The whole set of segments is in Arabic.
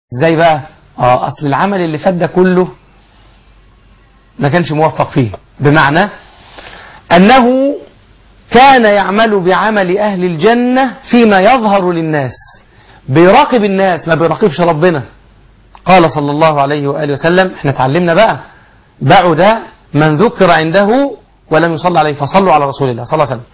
ازاي بقى؟ اصل العمل اللي فات ده كله ما كانش موفق فيه، بمعنى انه كان يعمل بعمل اهل الجنة فيما يظهر للناس، بيراقب الناس ما بيراقبش ربنا. قال صلى الله عليه وآله وسلم، احنا اتعلمنا بقى، بعد من ذكر عنده ولم يصلى عليه فصلوا على رسول الله صلى الله عليه وسلم.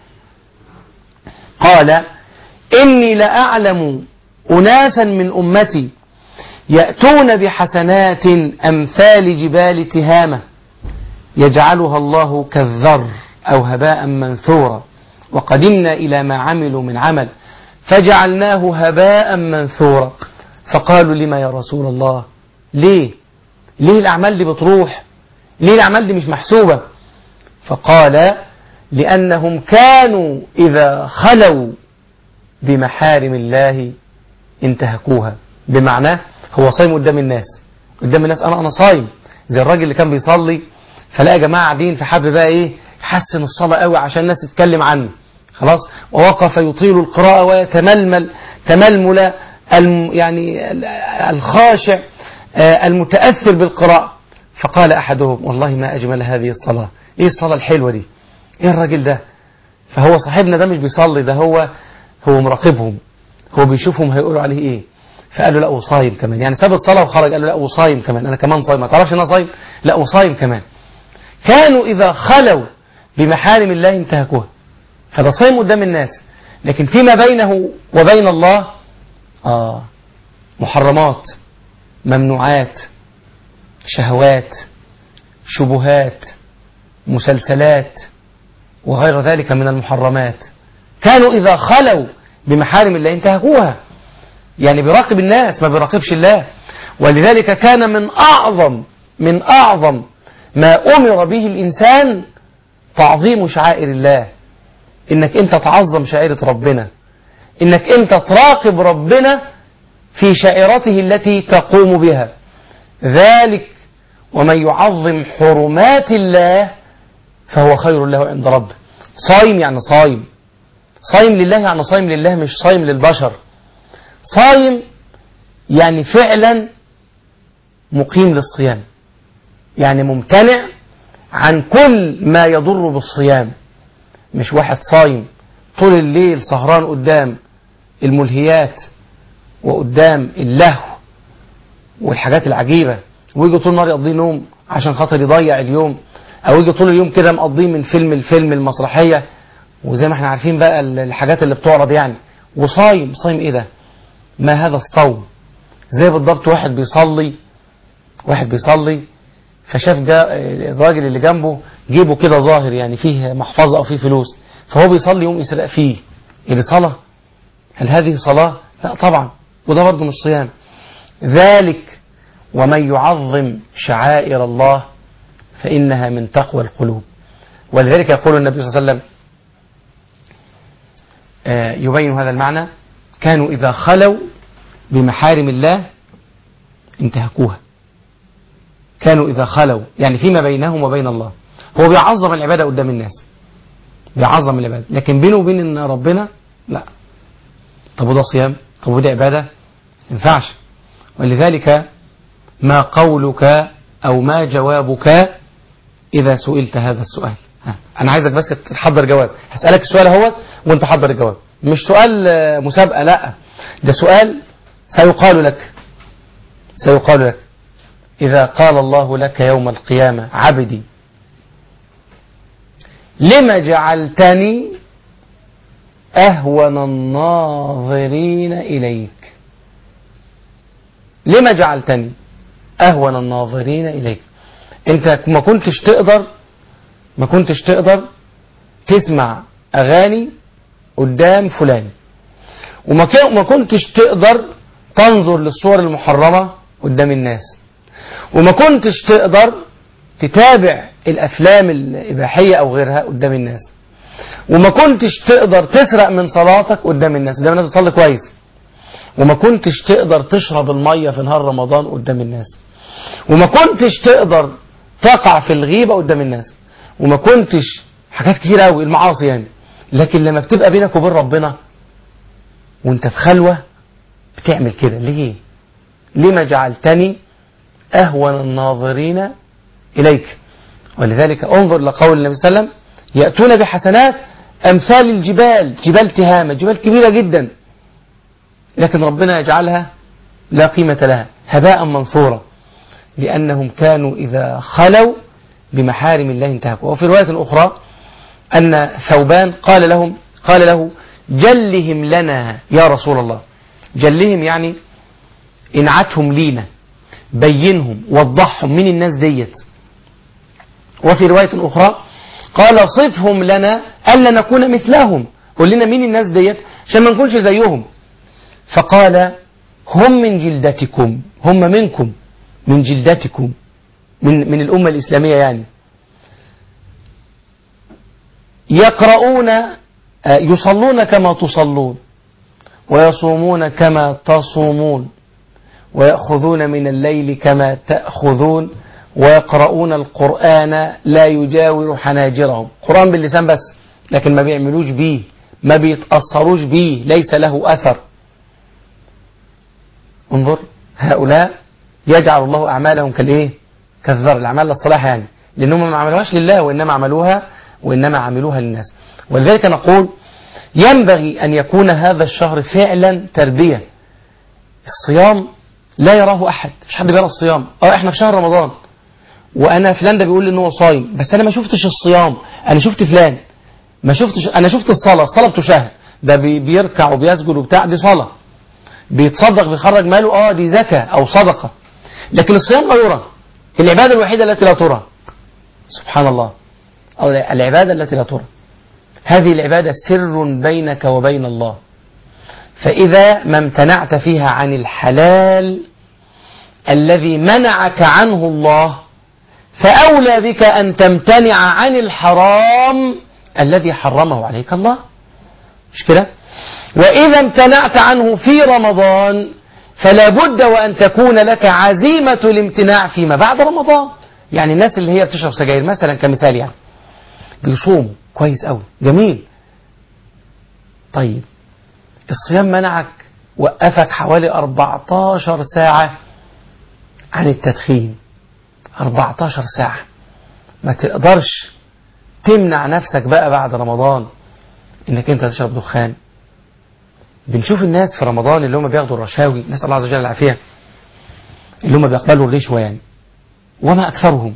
قال إني لأعلم أناسا من أمتي يأتون بحسنات أمثال جبال تهامة يجعلها الله كالذر أو هباء منثورا، وقدمنا إلى ما عملوا من عمل فجعلناه هباء منثورا. فقالوا لما يا رسول الله؟ ليه الأعمال دي بتروح؟ ليه الأعمال دي مش محسوبة؟ فقال لأنهم كانوا إذا خلوا بمحارم الله انتهكوها. بمعنى هو صايم قدام الناس، أنا صايم، زي الراجل اللي كان بيصلي فلاقى جماعة قاعدين فحب بقى إيه يحسن الصلاة قوي عشان الناس تتكلم عنه، خلاص، ووقف يطيل القراءة ويتململ تململ يعني الخاشع المتأثر بالقراءة. فقال أحدهم والله ما أجمل هذه الصلاة، إيه الصلاة الحلوة دي، إيه الراجل ده؟ فهو صاحبنا ده مش بيصلي، ده هو مراقبهم، هو بيشوفهم هيقولوا عليه إيه. فقالوا لا وصايم كمان، يعني ساب الصلاة وخرج، قالوا لا وصايم كمان، أنا كمان صايم، ما تعرفش أنا صايم؟ لا وصايم كمان. كانوا إذا خلوا بمحارم الله انتهكوها. فده صايم قدام الناس، لكن فيما بينه وبين الله محرمات، ممنوعات، شهوات، شبهات، مسلسلات وغير ذلك من المحرمات. كانوا إذا خلوا بمحارم الله انتهكوها، يعني بيراقب الناس ما بيراقبش الله. ولذلك كان من أعظم ما أمر به الإنسان تعظيم شعائر الله، إنك أنت تعظم شعائر ربنا، إنك أنت تراقب ربنا في شعيرته التي تقوم بها. ذلك ومن يعظم حرمات الله فهو خير له عند ربه. صايم يعني صايم لله، يعني صايم لله مش صايم للبشر. صايم يعني فعلا مقيم للصيام، يعني ممتنع عن كل ما يضر بالصيام. مش واحد صايم طول الليل سهران قدام الملهيات وقدام اللهو والحاجات العجيبة، ويجي طول النهار يقضيه نوم عشان خاطر يضيع اليوم، او يجي طول اليوم كده مقضيه من فيلم الفيلم المسرحية، وزي ما احنا عارفين بقى الحاجات اللي بتعرض يعني. وصايم ايه ده؟ ما هذا الصوم؟ زي بالضبط واحد بيصلي فشاف الراجل اللي جنبه جيبه كده ظاهر يعني فيه محفظة او فيه فلوس، فهو بيصلي يوم يسرق فيه. دي صلاة؟ هل هذه صلاة؟ لا طبعا، وده برضه مش صيام. ذلك ومن يعظم شعائر الله فإنها من تقوى القلوب. ولذلك يقول النبي صلى الله عليه وسلم يبين هذا المعنى: كانوا إذا خلوا بمحارم الله انتهكوها. كانوا إذا خلوا يعني فيما بينهم وبين الله، هو بيعظم العبادة قدام الناس، بيعظم العبادة، لكن بينه وبين ربنا لا. طب وده صيام؟ طب وده عبادة؟ ما ينفعش. ولذلك ما قولك أو ما جوابك إذا سئلت هذا السؤال؟ أنا عايزك بس تحضر جواب، هسألك السؤال اهوت وانت حضر الجواب، مش سؤال مسابقة، لا، ده سؤال سيقال لك إذا قال الله لك يوم القيامة: عبدي لما جعلتني أهون الناظرين إليك؟ لما جعلتني أهون الناظرين إليك؟ أنت ما كنتش تقدر تسمع أغاني قدام فلان، وما كنتش تقدر تنظر للصور المحرمة قدام الناس، وما كنتش تقدر تتابع الأفلام الإباحية أو غيرها قدام الناس، وما كنتش تقدر تسرق من صلاتك قدام الناس قدام الناس تصلي كويس، وما كنتش تقدر تشرب المية في نهار رمضان قدام الناس، وما كنتش تقدر تقع في الغيبة قدام الناس، وما كنتش حاجات كتير قوي المعاصي يعني. لكن لما بتبقى بينك وبين ربنا وانت في خلوة بتعمل كده، لما جعلتني أهون الناظرين إليك. ولذلك انظر لقول النبي صلى الله عليه وسلم يأتون بحسنات أمثال الجبال، جبال تهامة، جبال كبيرة جدا، لكن ربنا يجعلها لا قيمة لها، هباء منثورا، لأنهم كانوا إذا خلوا بمحارم الله انتهكوا. وفي رواية أخرى أن ثوبان قال له جلهم لنا يا رسول الله. جلهم يعني انعتهم لينا، بينهم، وضحهم من الناس ديت. وفي رواية أخرى قال صفهم لنا ألا نكون مثلهم، قل لنا مين الناس ديت عشان ما نكونش زيهم. فقال هم من جلدتكم، هم منكم، من جلدتكم، من الأمة الإسلامية يعني، يقرؤون يصلون كما تصلون، ويصومون كما تصومون، ويأخذون من الليل كما تأخذون، ويقرؤون القرآن لا يجاور حناجرهم. قرآن باللسان بس، لكن ما بيعملوش بيه، ما بيتأثروش بيه، ليس له أثر. انظر هؤلاء يجعل الله أعمالهم كالذر، الأعمال الصالحة يعني، لأنهم ما عملوهاش لله وإنما عملوها للناس. ولذلك نقول ينبغي أن يكون هذا الشهر فعلا تربية. الصيام لا يراه أحد، مش حد بيرى الصيام. احنا في شهر رمضان وأنا فلان ده بيقول لي إن هو صايم، بس أنا ما شفتش الصيام، أنا شفت فلان، أنا شفت الصلاة بتشاهد، ده بيركع وبيسجد وبتاع، دي صلاة، بيتصدق بيخرج ماله، دي زكاة أو صدقة. لكن الصيام لا يرى، العبادة الوحيدة التي لا ترى، سبحان الله، العبادة التي لا ترى، هذه العبادة سر بينك وبين الله. فإذا ما امتنعت فيها عن الحلال الذي منعك عنه الله، فأولى بك أن تمتنع عن الحرام الذي حرمه عليك الله، مش كده؟ وإذا امتنعت عنه في رمضان فلا بد وأن تكون لك عزيمة الامتناع فيما بعد رمضان. يعني الناس اللي هي بتشرب سجاير مثلا كمثال، يعني بيصوموا كويس قوي، جميل، طيب الصيام منعك، وقفك حوالي 14 ساعة عن التدخين، 14 ساعة، ما تقدرش تمنع نفسك بقى بعد رمضان انك انت تشرب دخان. بنشوف الناس في رمضان اللي هم بياخدوا الرشاوي، نسأل الله عز وجل العافية، اللي هم بيقبلوا الرشوة يعني، وما أكثرهم،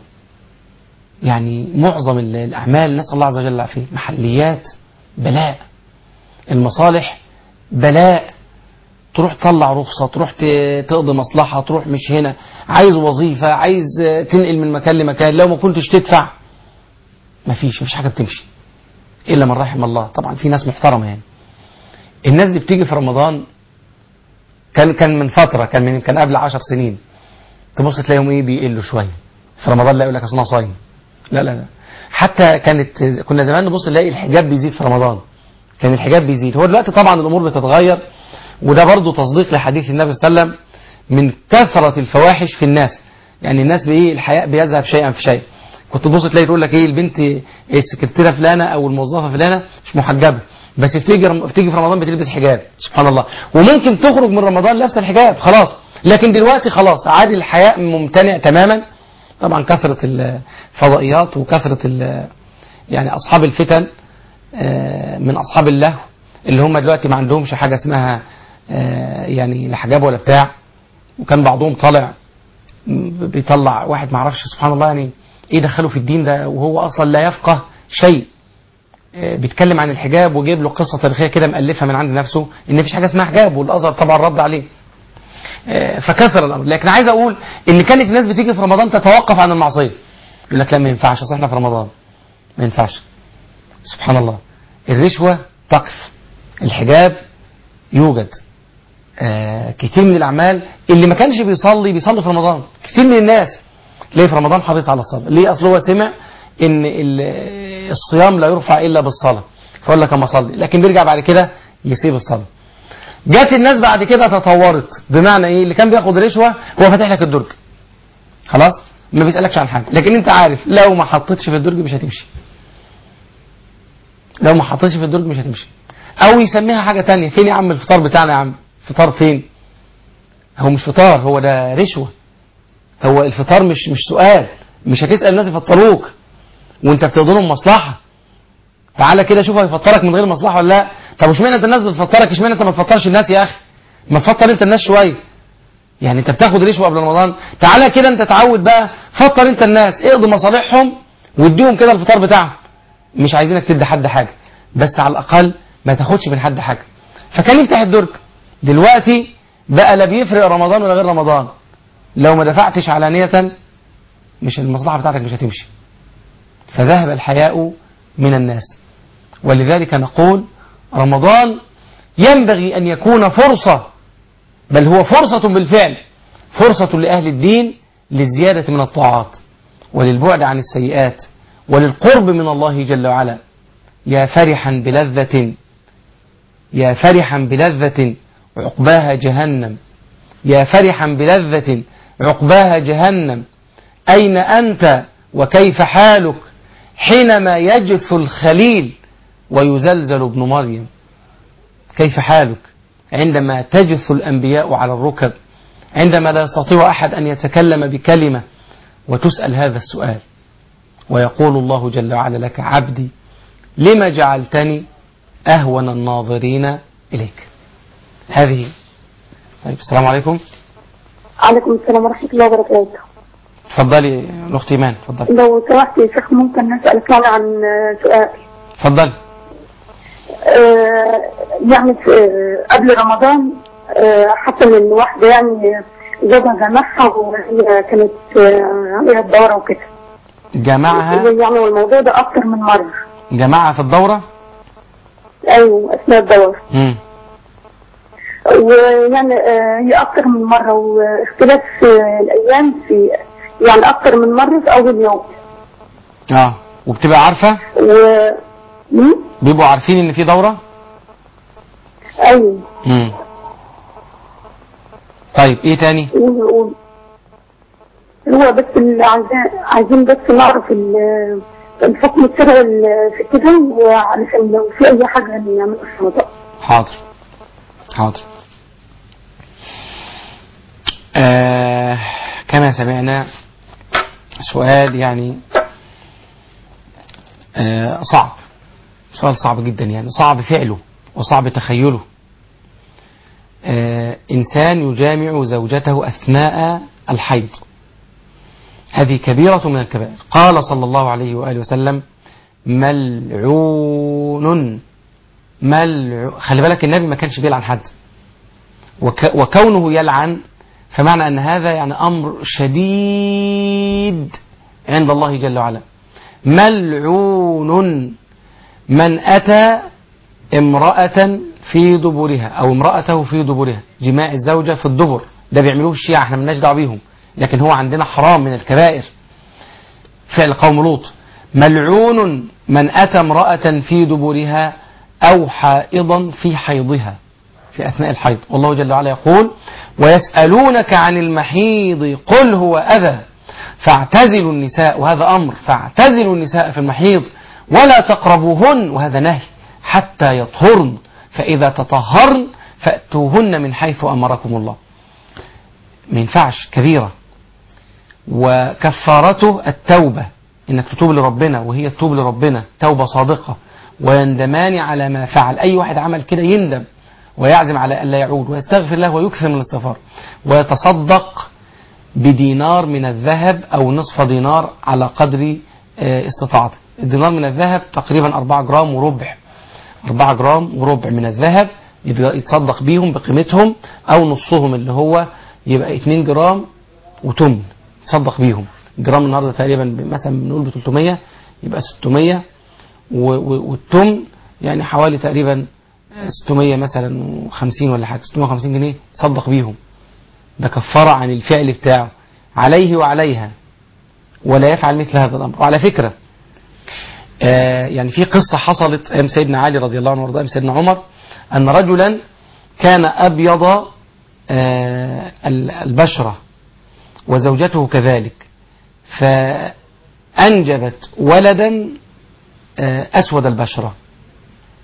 يعني معظم الأعمال نسأل الله عز وجل العافية، محليات بلاء، المصالح بلاء، تروح تطلع رخصة، تروح تقضي مصلحة، تروح مش هنا، عايز وظيفة، عايز تنقل من مكان لمكان، لو ما كنتش تدفع مفيش حاجة بتمشي إلا من رحم الله. طبعا في ناس محترمة يعني. الناس دي بتيجي في رمضان، كان من فترة، كان قبل 10 سنين، تبص تلاقيهم بيقلوا شوية في رمضان، لا يقول لك اصل انا صايم، لا، حتى كنا زمان نبص نلاقي الحجاب بيزيد في رمضان، كان الحجاب بيزيد. هو دلوقتي طبعا الامور بتتغير، وده برضو تصديق لحديث النبي صلى الله عليه وسلم من كثرة الفواحش في الناس، يعني الناس الحياء بيذهب شيئا في شيء. كنت تبص تلاقي تقول لك البنت السكرتيرة فلانة او الموظفة فلانة مش محجبة، بس بتيجي في رمضان بتلبس حجاب، سبحان الله، وممكن تخرج من رمضان لابسه الحجاب خلاص. لكن دلوقتي خلاص عادي، الحياء ممتنع تماما. طبعا كثرة الفضائيات وكثرة يعني أصحاب الفتن من أصحاب اللهو اللي هم دلوقتي ما عندهمش حاجة اسمها يعني لا حجاب ولا بتاع. وكان بعضهم بيطلع واحد ما عرفش سبحان الله يعني ايه دخله في الدين ده، وهو أصلا لا يفقه شيء، بيتكلم عن الحجاب وجايب له قصة تاريخية كده مألفها من عند نفسه ان مفيش حاجة اسمها حجاب، والأزهر طبعا رد عليه. فكثر الأمر. لكن عايز أقول ان كانت الناس بتيجي في رمضان تتوقف عن المعصية، يقول لك لا ما ينفعش، اصل احنا في رمضان ما ينفعش. سبحان الله، الرشوة تقف، الحجاب يوجد، كتير من الأعمال اللي ما كانش بيصلي في رمضان. كتير من الناس ليه في رمضان حريص على الصلاة، ليه؟ أصله هو سمع ان الصيام لا يرفع إلا بالصلاة، فقال لك اما اصلي، لكن بيرجع بعد كده يسيب الصلاة. جات الناس بعد كده تطورت، بمعنى اللي كان بياخد رشوة هو فاتح لك الدرج خلاص، ما بيسألكش عن حاجة، لكن انت عارف لو ما حطيتش في الدرج مش هتمشي، لو ما حطيتش في الدرج مش هتمشي. او يسميها حاجة تانية، فين يا عم الفطار بتاعنا، يا عم الفطار فين؟ هو مش فطار، هو ده رشوة. هو الفطار مش سؤال، مش هتسأل الناس يفطروك وانت بتقدرهم مصلحة. تعالى كده شوف هيفطرك من غير مصلحة ولا لا. طب اشمعنى انت الناس بتفطرك، اشمعنى انت ما تفطرش الناس يا اخي؟ ما تفطر انت الناس شوية. يعني انت بتاخد رشوة قبل رمضان، تعالى كده انت تعود بقى، فطر انت الناس، اقضي مصالحهم واديهم كده الفطار بتاعهم. مش عايزينك تدي حد حاجة، بس على الاقل ما تاخدش من حد حاجة. فكان يفتح الدرج. دلوقتي بقى لا بيفرق رمضان ولا غير رمضان، لو ما دفعتش علانية مش المصلحة بتاعتك مش هتمشي. فذهب الحياء من الناس. ولذلك نقول رمضان ينبغي أن يكون فرصة، بل هو فرصة بالفعل، فرصة لأهل الدين للزيادة من الطاعات وللبعد عن السيئات وللقرب من الله جل وعلا. يا فرحا بلذة، يا فرحا بلذة عقباها جهنم، يا فرحا بلذة عقباها جهنم، أين أنت وكيف حالك حينما يجث الخليل ويزلزل ابن مريم؟ كيف حالك عندما تجث الأنبياء على الركب، عندما لا يستطيع أحد أن يتكلم بكلمة وتسأل هذا السؤال، ويقول الله جل وعلا لك عبدي لما جعلتني أهون الناظرين إليك. هذه. طيب السلام عليكم. عليكم السلام ورحمة الله وبركاته. تفضلي الأخت إيمان، تفضلي. لو سمحت يا شيخ ممكن نسألك عن سؤال؟ تفضلي. يعني قبل رمضان حصل ان واحدة يعني زوجها جمعها وهي كانت عليها الدورة وكده. جمعها؟ يعني والموضوع ده أكتر من مرة. جمعها في الدورة؟ أيوة أثناء الدورة. ويعني هي أكتر من مرة، واختلاف الأيام في يعني أكتر من مرة في أول يوم. وبتبقى عارفة؟ بيبقوا عارفين إن في دورة؟ أيوة. طيب إيه تاني؟ هو بس اللي عايزين بس نعرف الحكم الشرعي في كده، وعلشان لو في أي حاجة نعملها في رمضان. حاضر حاضر. كما سمعنا سؤال يعني صعب، سؤال صعب جدا، يعني صعب فعله وصعب تخيله. إنسان يجامع زوجته أثناء الحيض، هذه كبيرة من الكبائر. قال صلى الله عليه وآله وسلم ملعون. خلي بالك النبي ما كانش بيلعن حد، وكونه يلعن فمعنى أن هذا يعني أمر شديد عند الله جل وعلا. ملعون من أتى امرأة في دبرها أو امرأته في دبرها، جماع الزوجة في الدبر ده بيعملوه الشيعة، احنا مالناش دعوه بيهم، لكن هو عندنا حرام من الكبائر فعل قوم لوط. ملعون من أتى امرأة في دبرها أو حائضا في حيضها، في أثناء الحيض. والله جل وعلا يقول ويسألونك عن المحيض قل هو أذى فاعتزلوا النساء، وهذا أمر، فاعتزلوا النساء في المحيض ولا تقربوهن، وهذا نهي، حتى يطهرن فإذا تطهرن فأتوهن من حيث أمركم الله. ما ينفعش، كبيرة. وكفارته التوبة، إنك تتوب لربنا وهي تتوب لربنا توبة صادقة، ويندمان على ما فعل. أي واحد عمل كده يندم ويعزم على ألا يعود ويستغفر الله ويكثر من الاستغفار، ويتصدق بدينار من الذهب أو نصف دينار على قدر استطاعته. الدينار من الذهب تقريبا 4 جرام وربع، 4 جرام وربع من الذهب يتصدق بيهم بقيمتهم، أو نصهم اللي هو يبقى 2 جرام وتمن تصدق بيهم. جرام النهارده تقريبا مثلا بنقول ب 300، يبقى 600، والتمن يعني حوالي تقريبا 600 مثلا 50 ولا حاجة، 650 جنيه تصدق بيهم. ده كفارة عن الفعل بتاعه عليه وعليها، ولا يفعل مثل هذا الأمر. وعلى فكرة يعني في قصة حصلت أيام سيدنا علي رضي الله عنه وارضاه، أيام سيدنا عمر، أن رجلا كان أبيض البشرة وزوجته كذلك، فأنجبت ولدا أسود البشرة،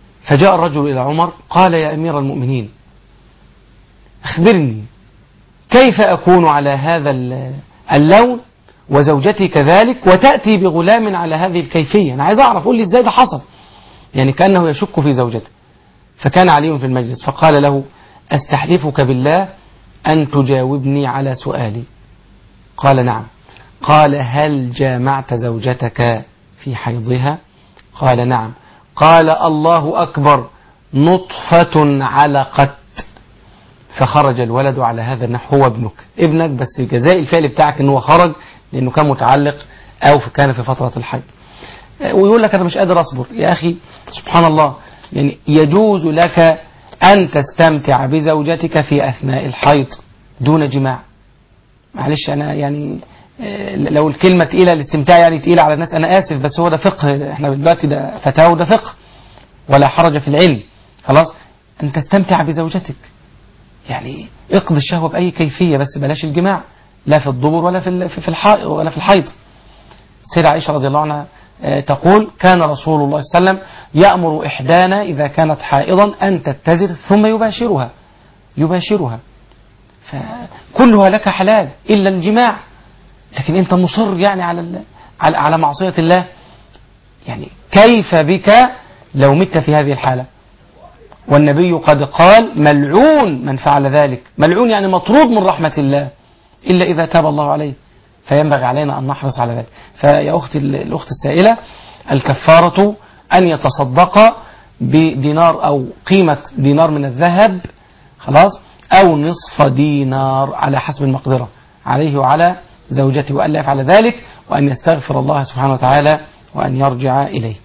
فجاء الرجل إلى عمر قال يا أمير المؤمنين أخبرني كيف أكون على هذا اللون وزوجتي كذلك وتأتي بغلام على هذه الكيفية؟ أنا عايز أعرف، قول لي إزاي ده حصل. يعني كأنه يشك في زوجته. فكان علي في المجلس فقال له: أستحلفك بالله أن تجاوبني على سؤالي. قال: نعم. قال: هل جامعت زوجتك في حيضها؟ قال: نعم. قال: الله أكبر، نطفة علقت. فخرج الولد على هذا النحو. هو ابنك بس جزاء الفعل بتاعك أنه خرج لأنه كان متعلق أو كان في فترة الحيض. ويقول لك أنا مش قادر أصبر. يا أخي سبحان الله، يعني يجوز لك أن تستمتع بزوجتك في أثناء الحيض دون جماع. معلش أنا يعني لو الكلمة تقيلة، الاستمتاع يعني تقيلة على الناس، أنا آسف، بس هو ده فقه. احنا دلوقتي ده فتاوى وده فقه ولا حرج في العلم. خلاص، أن تستمتع بزوجتك، يعني اقضي الشهوة بأي كيفية، بس بلاش الجماع، لا في الدبر ولا في الحائض ولا في الحيض. سيدة عائشة رضي الله عنها تقول: كان رسول الله صلى الله عليه وسلم يأمر إحدانا إذا كانت حائضا أن تتزر ثم يباشرها. فكلها لك حلال إلا الجماع، لكن أنت مصر يعني على معصية الله. يعني كيف بك لو مت في هذه الحالة؟ والنبي قد قال: ملعون من فعل ذلك. ملعون يعني مطرود من رحمة الله إلا إذا تاب الله عليه. فينبغي علينا أن نحرص على ذلك. فيا أختي الأخت السائلة، الكفارة أن يتصدق بدينار أو قيمة دينار من الذهب، خلاص، أو نصف دينار على حسب المقدرة عليه وعلى زوجته، وأن لا يفعل ذلك، وأن يستغفر الله سبحانه وتعالى وأن يرجع إليه.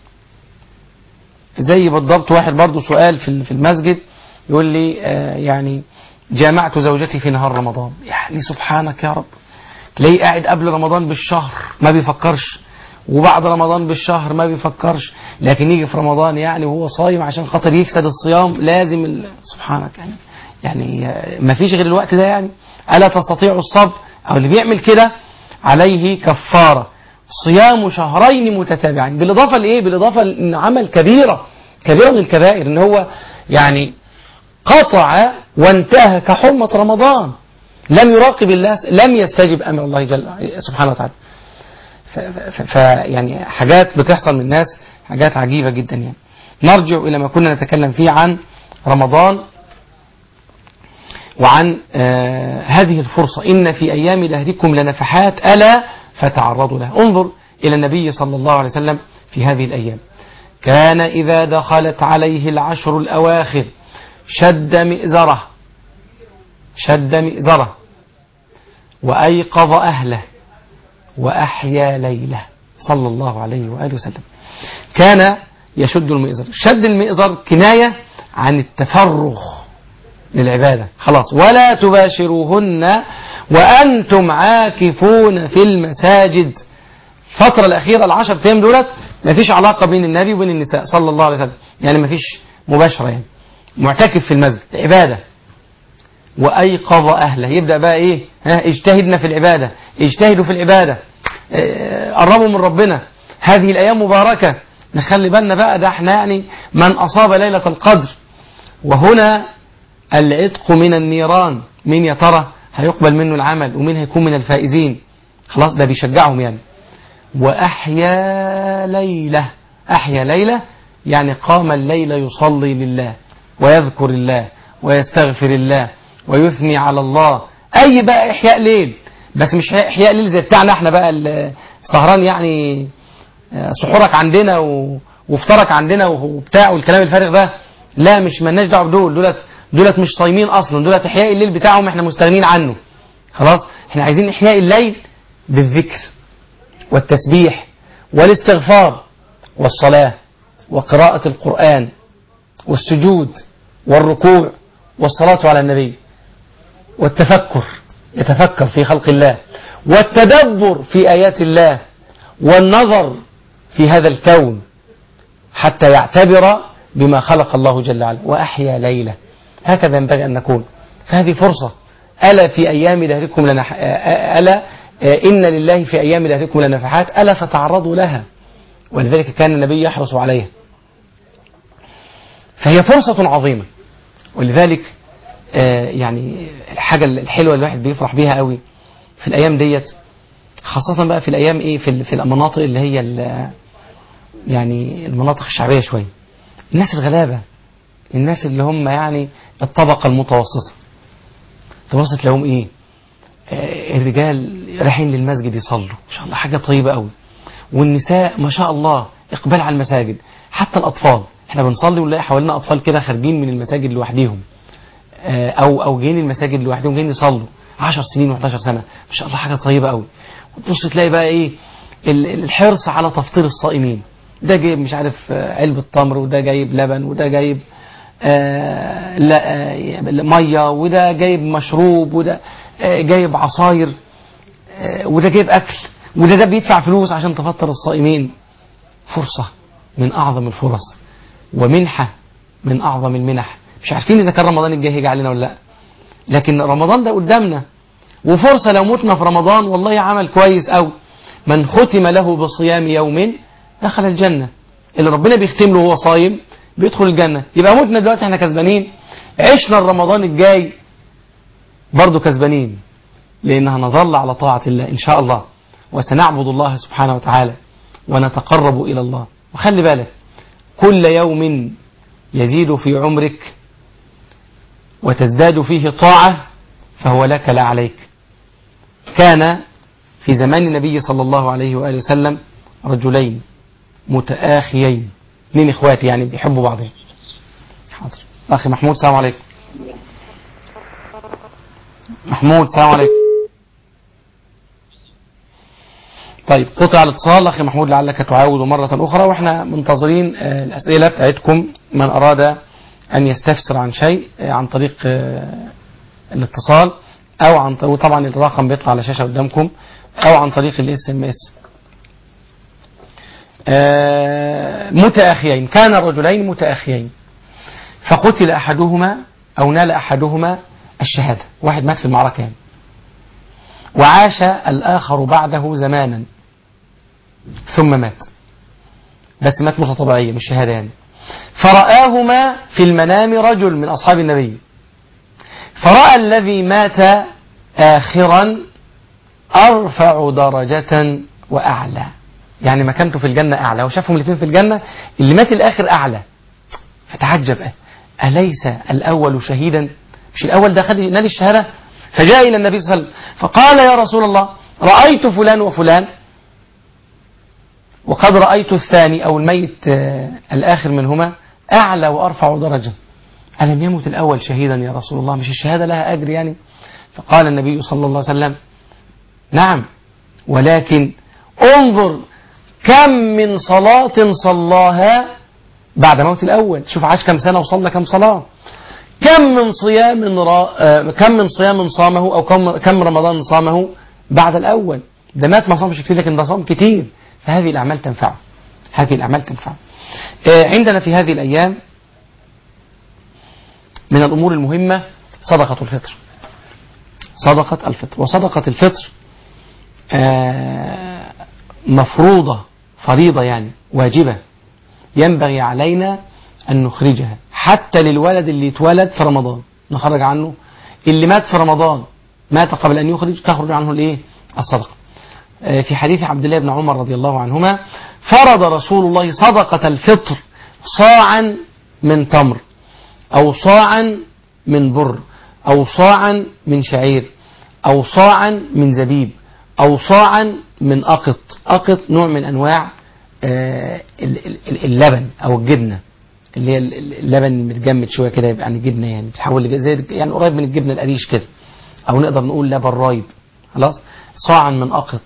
زي بالضبط واحد برضو سؤال في المسجد يقول لي يعني جامعت زوجتي في نهار رمضان. يعني سبحانك يا رب، تلاقيه قاعد قبل رمضان بالشهر ما بيفكرش، وبعد رمضان بالشهر ما بيفكرش، لكن يجي في رمضان يعني وهو صايم عشان خاطر يفسد الصيام لازم سبحانك يعني ما فيش غير الوقت ده. يعني ألا تستطيع الصبر؟ أو اللي بيعمل كده عليه كفارة صيام شهرين متتابعين، بالإضافة لإيه؟ بالإضافة لأن عمل كبيرة من الكبائر، إن هو يعني قطع وانتهى كحرمة رمضان، لم يراقب الله، لم يستجب أمر الله جل سبحانه وتعالى. يعني حاجات بتحصل من الناس، حاجات عجيبة جدا. يعني نرجع إلى ما كنا نتكلم فيه عن رمضان وعن هذه الفرصة. إن في أيام دهركم لنفحات ألا فتعرضوا له. انظر إلى النبي صلى الله عليه وسلم في هذه الأيام. كان إذا دخلت عليه العشر الأواخر شد مئزره وأيقظ أهله وأحيا ليله صلى الله عليه وآله وسلم. كان يشد المئزر. شد المئزر كناية عن التفرغ للعبادة، خلاص. ولا تباشروهن وأنتم عاكفون في المساجد. الفترة الأخيرة 10 أيام دولت ما فيش علاقة بين النبي وبين النساء صلى الله عليه وسلم، يعني ما فيش مباشرة، يعني معتكف في المسجد عبادة. وأيقظ أهله، يبدأ بقى إيه؟ اجتهدنا في العبادة، اجتهدوا في العبادة، قربوا من ربنا، هذه الأيام مباركة، نخلي بالنا بقى، ده احنا يعني من أصاب ليلة القدر. وهنا العتق من النيران، مين يا ترى هيقبل منه العمل ومين هيكون من الفائزين؟ خلاص، ده بيشجعهم يعني. وأحيا ليلة، أحيا ليلة يعني قام الليل يصلي لله ويذكر الله ويستغفر الله ويثني على الله. أي بقى إحياء ليل، بس مش إحياء ليل زي بتاعنا احنا بقى السهران، يعني سحورك عندنا وفطرك عندنا وبتاع والكلام الفارغ ده. لا، مش مالناش دعوه دولت مش صايمين اصلا، دولت احياء الليل بتاعهم احنا مستغنين عنه. خلاص، احنا عايزين احياء الليل بالذكر والتسبيح والاستغفار والصلاة وقراءة القرآن والسجود والركوع والصلاة على النبي والتفكر، يتفكر في خلق الله، والتدبر في آيات الله، والنظر في هذا الكون حتى يعتبر بما خلق الله جل وعلا. وأحيا ليلة، هكذا ينبغي أن نكون. فهذه فرصة. ألا في أيام دهركم ألا إن لله في أيام دهركم لنفحات ألا فتعرضوا لها. ولذلك كان النبي يحرص عليها. فهي فرصة عظيمة. ولذلك يعني الحاجة الحلوة اللي الواحد بيفرح بيها قوي في الأيام ديت، خاصة بقى في الأيام إيه في المناطق اللي هي يعني المناطق الشعبية شوية، الناس الغلابة، الناس اللي هم يعني الطبقة المتوسطة، تبص تلاقيهم إيه، الرجال رايحين للمسجد يصلوا ما شاء الله، حاجة طيبة قوي، والنساء ما شاء الله إقبال على المساجد، حتى الأطفال احنا بنصلي ونلاقي حوالينا أطفال كده خارجين من المساجد لوحديهم، أو جايين المساجد لوحدهم جايين يصلوا 10 سنين و11 سنة، ما شاء الله حاجة طيبة قوي. وتبص تلاقي بقى إيه الحرص على تفطير الصائمين، ده جايب مش عارف علبة تمر، وده جايب لبن، وده جايب مية، وده جايب مشروب، وده جايب عصاير، وده جايب أكل، وده بيدفع فلوس عشان تفطر الصائمين. فرصة من أعظم الفرص، ومنحة من أعظم المنح. مش عارفين إذا كان رمضان الجاي هيجي علينا ولا لا، لكن رمضان ده قدامنا، وفرصة لو متنا في رمضان والله عمل كويس أوي. من ختم له بصيام يوم دخل الجنة، اللي ربنا بيختم له وهو صايم بيدخل الجنة. يبقى متنا دلوقتي احنا كسبانين، عشنا الرمضان الجاي برضو كسبانين، لأن هنظل على طاعة الله إن شاء الله، وسنعبد الله سبحانه وتعالى ونتقرب إلى الله. وخلي بالك كل يوم يزيد في عمرك وتزداد فيه طاعة فهو لك لا عليك. كان في زمان النبي صلى الله عليه وآله وسلم رجلين متآخيين، اثنين اخواتي يعني بيحبوا بعضهم. حاضر أخي محمود، السلام عليكم. محمود السلام عليكم. طيب قطع الاتصال أخي محمود، لعلك تعاود مرة أخرى، وإحنا منتظرين الأسئلة بتاعتكم، من أراد أن يستفسر عن شيء عن طريق الاتصال، أو عن طريق، طبعا الرقم بيطلع على الشاشة قدامكم، أو عن طريق SMS. متآخيين، كان الرجلين متآخيين فقتل أحدهما أو نال أحدهما الشهادة، واحد مات في المعركة يعني، وعاش الآخر بعده زمانا ثم مات، بس مات موتة طبيعية مش شهادة يعني. فرآهما في المنام رجل من أصحاب النبي، فرأى الذي مات آخرا أرفع درجة وأعلى، يعني مكانته في الجنة أعلى، وشافهم الاثنين في الجنة، اللي مات الآخر أعلى، فتعجب أليس الأول شهيدا؟ مش الأول ده خد نال الشهادة؟ فجاء إلى النبي صلى الله عليه وسلم فقال يا رسول الله رأيت فلان وفلان، وقد رأيت الثاني أو الميت الآخر منهما أعلى وأرفع درجة، ألم يمت الأول شهيدا يا رسول الله؟ مش الشهادة لها أجر يعني؟ فقال النبي صلى الله عليه وسلم نعم، ولكن انظر كم من صلاة صلاها بعد موت الأول، شوف عاش كم سنة وصلى كم صلاة، كم من صيام صامه أو كم رمضان صامه بعد الأول، ده مات ما صامش كتير لكن ده صام كتير، فهذه الأعمال تنفعه، هذه الأعمال تنفعه. عندنا في هذه الأيام من الأمور المهمة صدقة الفطر، صدقة الفطر، وصدقة الفطر مفروضة، فريضة يعني واجبة، ينبغي علينا أن نخرجها، حتى للولد اللي اتولد في رمضان نخرج عنه، اللي مات في رمضان مات قبل أن يخرج تخرج عنه الإيه؟ الصدقة. في حديث عبد الله بن عمر رضي الله عنهما فرض رسول الله صدقة الفطر صاعا من تمر، أو صاعا من بر، أو صاعا من شعير، أو صاعا من زبيب، أو صاعا من أقط. أقط نوع من أنواع اللبن أو الجبنة، اللي هي اللبن المتجمد شوية كده، يبقى يعني جبنة، يعني بتحول زي يعني قريب من الجبنة القريش كده، أو نقدر نقول لبن رايب، خلاص. صاعا من أقط.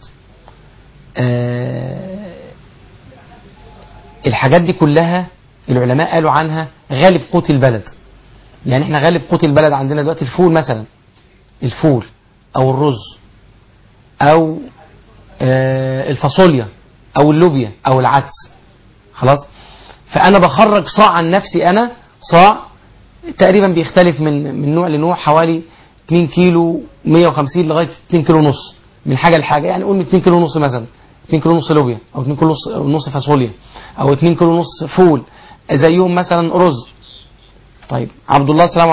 الحاجات دي كلها العلماء قالوا عنها غالب قوت البلد، يعني احنا غالب قوت البلد عندنا دلوقتي الفول مثلا، الفول أو الرز أو الفاصوليا أو اللوبيا أو العدس، خلاص. فأنا بخرج صاع عن نفسي، أنا صاع تقريبا بيختلف من نوع لنوع، حوالي 2 كيلو 150 لغاية 2 كيلو ونص من حاجة لحاجة، يعني قول 2 كيلو ونص مثلا، 2 كيلو ونص لوبيا، أو 2 كيلو ونص فاصوليا، أو 2 كيلو ونص فول، زيهم مثلا رز. طيب عبد الله السلام عليكم.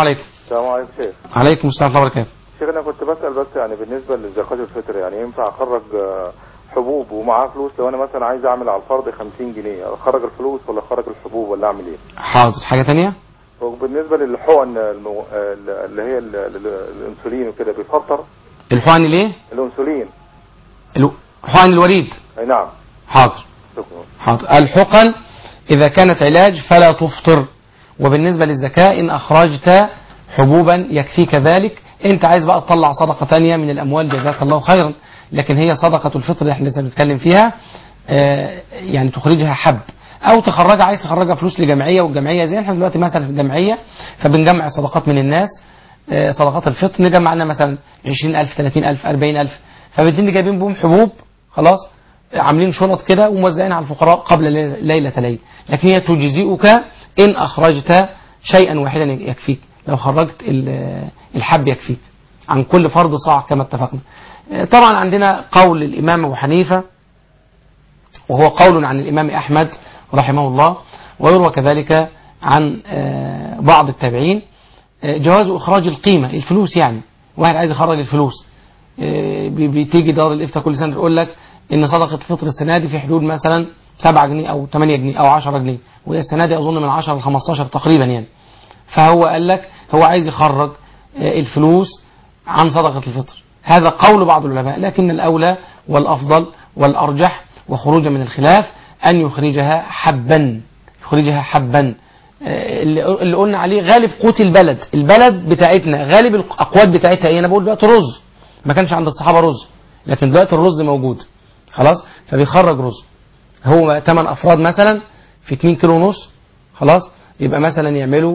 السلام عليكم شيخ. عليكم السلام ورحمة الله وبركاته. شيخ انا كنت بسأل بس يعني بالنسبة لزكاة الفطر، يعني ينفع اخرج حبوب ومعاه فلوس؟ لو انا مثلا عايز اعمل على الفرض 50 جنيه اخرج الفلوس ولا اخرج الحبوب ولا اعمل ايه؟ حاضر. حاجة تانية؟ وبالنسبة للحقن اللي هي الانسولين وكده بيفطر؟ الحقن ليه؟ الانسولين. حقن الوريد. اي نعم. حاضر. شكرا. حاضر. الحقن إذا كانت علاج فلا تفطر. وبالنسبة للزكاة إن أخرجت حبوبا يكفيك ذلك. أنت عايز بقى تطلع صدقة تانية من الأموال جزاك الله خيرا، لكن هي صدقة الفطر اللي احنا لسه بنتكلم فيها يعني تخرجها حب، أو تخرجها عايز تخرجها فلوس لجمعية، والجمعية زي احنا دلوقتي مثلا في الجمعية فبنجمع صدقات من الناس، صدقات الفطر نجمع لنا مثلا 20,000 30,000 40,000، فبالتالي جايبين بهم حبوب خلاص، عاملين شنط كده وموزعين على الفقراء قبل ليلة العيد. لكن هي تجزئك إن أخرجت شيئا واحدا يكفيك، لو خرجت الحب يكفيك عن كل فرض صاع كما اتفقنا. طبعا عندنا قول الإمام أبو حنيفة وهو قول عن الإمام أحمد رحمه الله، ويروى كذلك عن بعض التابعين جواز إخراج القيمة الفلوس. يعني واحد عايز يخرج الفلوس، بتيجي دار الإفتاء كل سنة تقول لك إن صدقة الفطر السنة دي في حدود مثلا 7 جنيه أو 8 جنيه أو 10 جنيه، وهي السنة دي أظن من 10 ل 15 تقريبا يعني. فهو قال لك هو عايز يخرج الفلوس عن صدقة الفطر. هذا قول بعض العلماء، لكن الأولى والأفضل والأرجح وخروجا من الخلاف أن يخرجها حبا. يخرجها حبا اللي قلنا عليه غالب قوت البلد بتاعتنا، غالب الأقوات بتاعتها ايه؟ أنا بقول دلوقتي رز، ما كانش عند الصحابة رز، لكن دلوقتي الرز موجود خلاص، فبيخرج رز. هو 8 أفراد مثلا في 2 كيلو ونص خلاص، يبقى مثلا يعملوا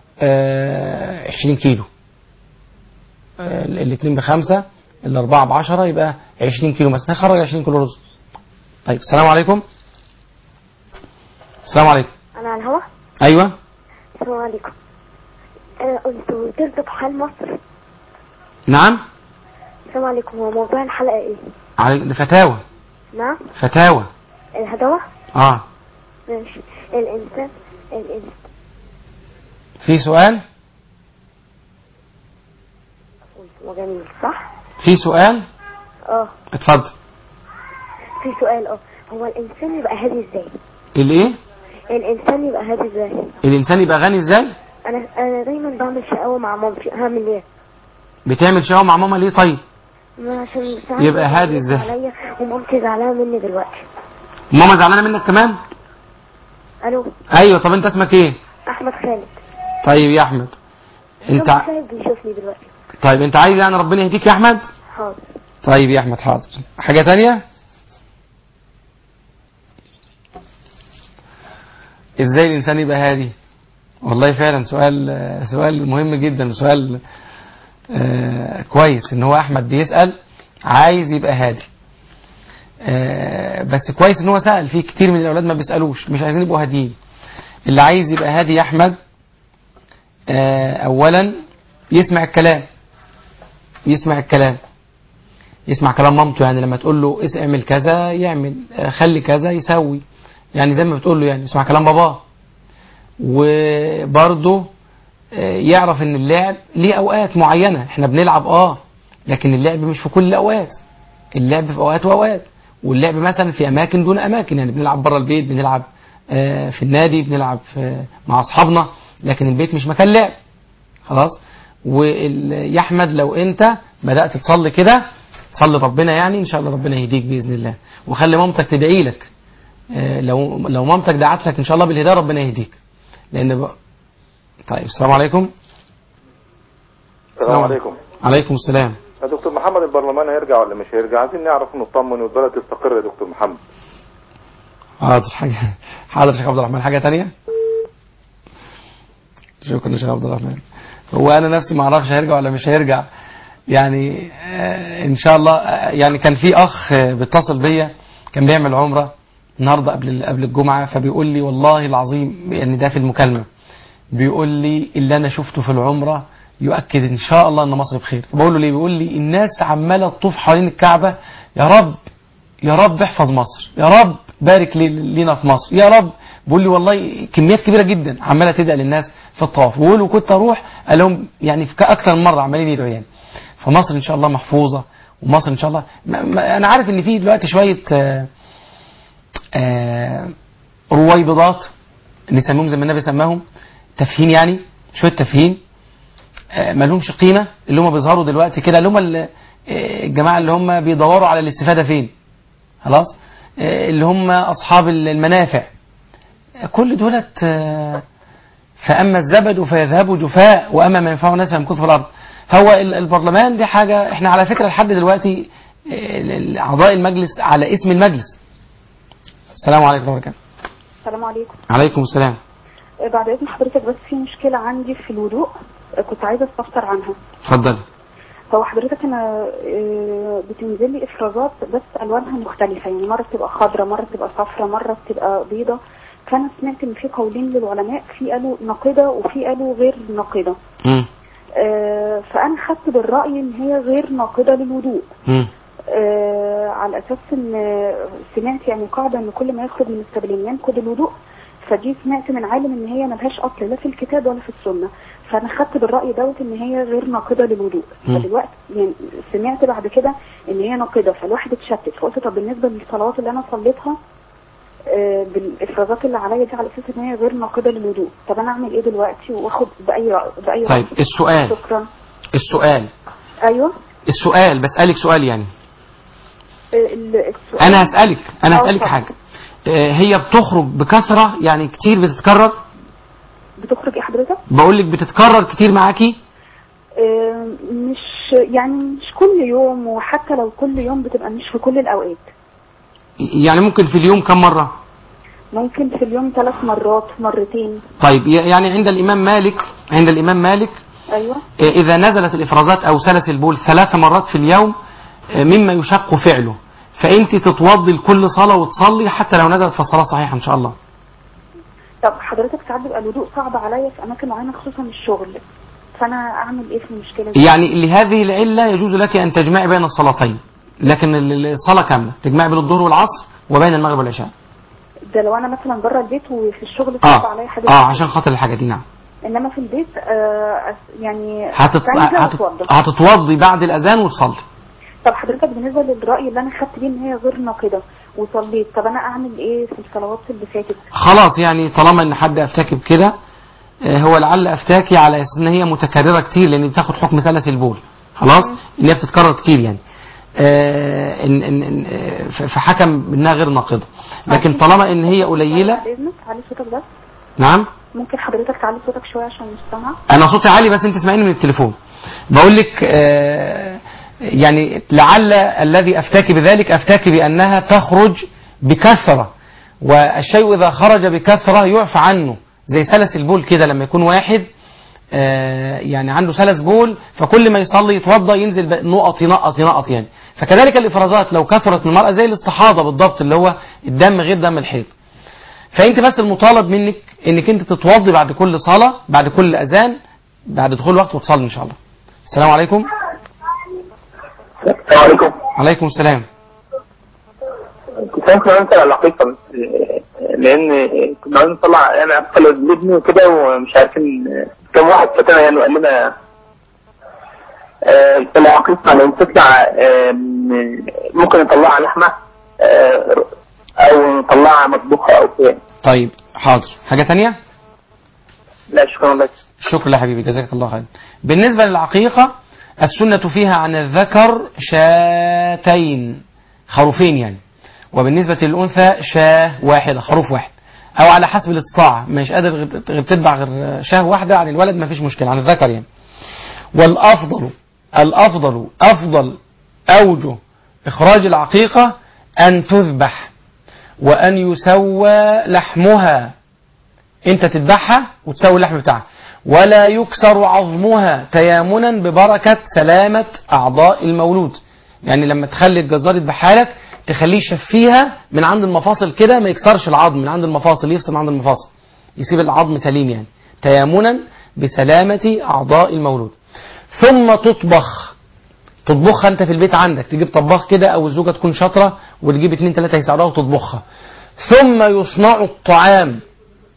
20 كيلو، الاثنين ب5، الأربعة ب10، يبقى 20 كيلو مثلا، هيخرج 20 كيلو رز. طيب السلام عليكم. السلام عليكم. أنا على الهوا. أيوة. السلام عليكم. أنتوا ترضوا بحال مصر؟ نعم. السلام عليكم. هو موضوع الحلقة إيه؟ ده فتاوى. نعم. فتاوى. الهدوة؟ ماشي. الإنسان في سؤال؟ جميل صح؟ في سؤال؟ اتفضل. في سؤال هو الإنسان يبقى هادي إزاي؟ الإيه؟ الإنسان يبقى هادي إزاي؟ الإنسان يبقى غني إزاي؟ أنا دايما بعمل شقاوة مع مامتي، هعمل إيه؟ بتعمل شقاوة مع ماما ليه طيب؟ عشان يبقى هادي إزاي؟ ومامتي زعلانة مني دلوقتي. ماما زعلانة منك كمان؟ ألو. أيوة. طب أنت اسمك إيه؟ أحمد خالد. طيب يا أحمد أنت خالد بيشوفني دلوقتي. طيب أنت عايز يعني ربنا يهديك يا أحمد؟ حاضر. طيب يا أحمد حاضر. حاجة تانية؟ إزاي الإنسان يبقى هادي؟ والله فعلا سؤال مهم جدا، سؤال كويس إن هو أحمد بيسأل عايز يبقى هادي. بس كويس إن هو سأل، فيه كتير من الأولاد ما بيسألوش، مش عايزين يبقوا هاديين. اللي عايز يبقى هادي يا أحمد أولا يسمع كلام مامته، يعني لما تقول له اعمل كذا يعمل، خلي كذا يسوي، يعني زي ما بتقول له يعني يسمع كلام باباه. وبرضه يعرف ان اللعب ليه اوقات معينة، احنا بنلعب لكن اللعب مش في كل الاوقات، اللعب في اوقات واوقات، واللعب مثلا في اماكن دون اماكن، يعني بنلعب بره البيت، بنلعب في النادي، بنلعب مع اصحابنا، لكن البيت مش مكان لعب خلاص. ويا احمد لو انت بدأت تصلي كده، صلي ربنا يعني ان شاء الله ربنا يهديك باذن الله، وخلي مامتك تدعي لك، لو مامتك دعت لك ان شاء الله بالهدايه ربنا يهديك، لان طيب السلام عليكم. السلام عليكم. عليكم السلام. يا دكتور محمد، البرلمان هيرجع ولا مش هيرجع؟ عايزين نعرف ونطمن والبلد تستقر يا دكتور محمد. حاضر شيخ عبد الرحمن. حاجه ثانيه؟ شكرا يا شيخ عبد الرحمن. هو انا نفسي ما اعرفش هيرجع ولا مش هيرجع، يعني ان شاء الله. يعني كان في اخ بيتصل بيا كان بيعمل عمره النهارده قبل الجمعه، فبيقول لي والله العظيم، يعني ده في المكالمه، بيقول لي اللي انا شفته في العمره يؤكد ان شاء الله ان مصر بخير. بقول له ليه؟ بيقول لي الناس عماله تطوف حوالين الكعبه، يا رب احفظ مصر، يا رب بارك لينا في مصر، يا رب بيقول لي والله كميات كبيره جدا عماله تدعي للناس في الطواف. بيقول وكنت اروح قال لهم يعني في اكثر من مره عمالين يدعوا يعني. فمصر ان شاء الله محفوظه، ومصر ان شاء الله انا عارف ان في دلوقتي شويه رويبضات نسميهم زي ما النبي سماهم، تفهين يعني، شويه تفهين ما لهمش قيمه، اللي هم بيظهروا دلوقتي كده، اللي هم الجماعه اللي هم بيدوروا على الاستفاده فين، خلاص، اللي هم اصحاب المنافع، كل دولت. فاما الزبد فيذهب جفاء واما ما ينفع الناس فيمكث في الارض. هو البرلمان دي حاجه احنا على فكره لحد دلوقتي اعضاء المجلس على اسم المجلس. السلام عليكم ورحمه الله. السلام عليكم. عليكم السلام. بعد اذن حضرتك بس في مشكله عندي في الوضوء كنت عايزه استفسر عنها. اتفضلي. هو حضرتك انا بتنزل لي افرازات بس الوانها مختلفه، يعني مره بتبقى خضراء، مره بتبقى صفراء، مره بتبقى بيضاء. فانا سمعت ان في قولين للعلماء، في قالوا ناقضه وفي قالوا غير ناقضه. فانا خدت بالراي ان هي غير ناقضه للوضوء. على اساس ان سمعت يعني قاعده ان كل ما يخرج من السبيلين ينقض الوضوء، فدي سمعت من عالم ان هي ملهاش اصل لا في الكتاب ولا في السنه، فانا خدت بالراي دوت ان هي غير ناقضه للوضوء. فدلوقتي يعني سمعت بعد كده ان هي ناقضه، فالواحد اتشتت، فقلت طب بالنسبه للصلوات اللي انا صليتها بالافرازات اللي عليا دي على اساس ان هي غير ناقضه للوضوء، طب انا اعمل ايه دلوقتي واخد باي رأي؟ طيب السؤال. شكرا. السؤال. ايوه السؤال بسألك سؤال يعني. السؤال انا هسألك حاجه. هي بتخرج بكثره يعني كتير بتتكرر؟ بتخرج ايه حضرتك؟ بقول لك بتتكرر كتير معاكي؟ مش يعني مش كل يوم، وحتى لو كل يوم بتبقى مش في كل الاوقات. يعني ممكن في اليوم كم مره؟ ممكن في اليوم 3 مرات، مرتين. طيب يعني عند الامام مالك ايوه اذا نزلت الافرازات او سلس البول 3 مرات في اليوم مما يشق فعله، فانت تتوضي لكل صلاه وتصلي حتى لو نزلت فالصلاه صحيحه ان شاء الله. طب حضرتك ساعات بيبقى الوضوء صعب عليا في اماكن معينه خصوصا الشغل، فانا اعمل ايه في المشكله دي؟ يعني لهذه العله يجوز لك ان تجمعي بين الصلاتين، لكن الصلاه كامله تجمعي بين الظهر والعصر وبين المغرب والعشاء. ده لو انا مثلا بره البيت وفي الشغل صعب عليا حاجه عشان خاطر الحاجه دي. نعم. انما في البيت يعني هتتوضي بعد الاذان وتصلي. طب حضرتك بالنسبه للراي اللي انا خدت بيه ان هي غير ناقضه وصليت، طب انا اعمل ايه في الصلوات اللي فاتت؟ خلاص يعني طالما ان حد افتاك بكده، هو لعل افتاكي على اساس ان هي متكرره كتير، لان بتاخد حكم سلس البول، خلاص، ان هي بتتكرر كتير يعني، فحكم انها غير ناقضه. لكن طالما ان هي قليله. علي صوتك بس. نعم. ممكن حضرتك تعلي صوتك شويه عشان مش سامعه؟ انا صوتي عالي بس انت اسمعيني من التليفون. بقول لك يعني لعل الذي افتاك بذلك افتاك بانها تخرج بكثره، والشيء اذا خرج بكثره يعفى عنه، زي سلس البول كده، لما يكون واحد يعني عنده سلس بول فكل ما يصلي يتوضا ينزل نقط ينقط يعني. فكذلك الافرازات لو كثرت من المرأة زي الاستحاضة بالضبط، اللي هو الدم غير دم الحيض. فانت بس المطالب منك انك انت تتوضي بعد كل صلاة، بعد كل اذان، بعد دخول الوقت، وتصلي ان شاء الله. السلام عليكم. السلام عليكم. عليكم السلام. كنت ممكن انسى العقيقة بس لان كنا عايزين نطلع انا اقل لابني وكده، ومش عارفين كم واحد فتنا يعني، وقال لنا العقيقة لو تطلع ممكن نطلعها لحمة او نطلعها مطبوخة او كده. طيب حاضر. حاجة تانية؟ لا شكرا لك. شكرا يا حبيبي، جزاك الله خير. بالنسبة للعقيقة السنة فيها عن الذكر شاتين، خروفين يعني، وبالنسبة للأنثى شاه واحدة، خروف واحد، أو على حسب الاستطاعة، مش قادر غير تتبع غير شاه واحدة عن الولد ما فيش مشكلة، عن الذكر يعني. والأفضل أفضل أوجه إخراج العقيقة أن تذبح وأن يسوى لحمها، أنت تذبحها وتسوي اللحم بتاعها، ولا يكسر عظمها تيامنا ببركة سلامة أعضاء المولود. يعني لما تخلي الجزار يذبحها لك تخليه يشفيها من عند المفاصل كده، ما يكسرش العظم من عند المفاصل، يفصل من عند المفاصل، يسيب العظم سليم يعني، تيامنا بسلامة أعضاء المولود. ثم تطبخها أنت في البيت عندك، تجيب طباخ كده أو الزوجة تكون شاطرة وتجيب 2-3 يساعدوها وتطبخها. ثم يصنع الطعام